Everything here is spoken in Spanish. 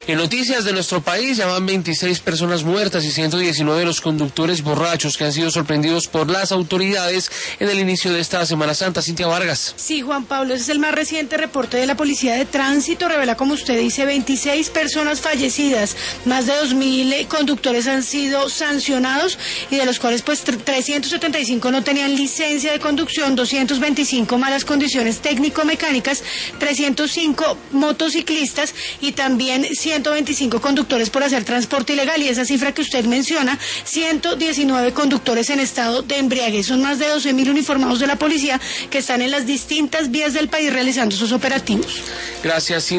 En noticias de nuestro país, ya van 26 personas muertas y 119 de los conductores borrachos que han sido sorprendidos por las autoridades en el inicio de esta Semana Santa. Cintia Vargas. Sí, Juan Pablo, ese es el más reciente reporte de la Policía de Tránsito. Revela, como usted dice, 26 personas fallecidas. Más de 2.000 conductores han sido sancionados y de los cuales pues 375 no tenían licencia de conducción, 225 malas condiciones técnico-mecánicas, 305 motociclistas y también 125 conductores por hacer transporte ilegal, y esa cifra que usted menciona, 119 conductores en estado de embriaguez. Son más de 12.000 uniformados de la policía que están en las distintas vías del país realizando sus operativos. Gracias, Cintia.